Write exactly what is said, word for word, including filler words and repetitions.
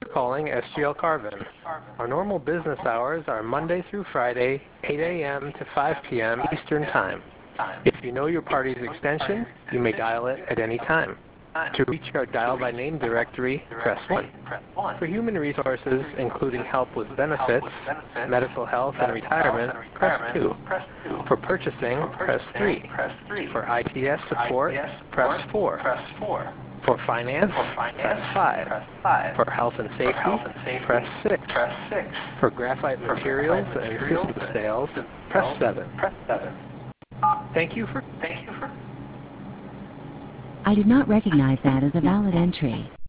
calling S G L Carvin. Our normal business hours are Monday through Friday, eight A M to five P M Eastern Time. If you know your party's extension, you may dial it at any time. To reach our dial by name directory, press one. For human resources, including help with benefits, medical health, and retirement, press two. For purchasing, press three. For I T S support, press four. For finance, press five. For health and safety, press six. For graphite materials and system sales, press seven. Thank you for... I did not recognize that as a valid entry.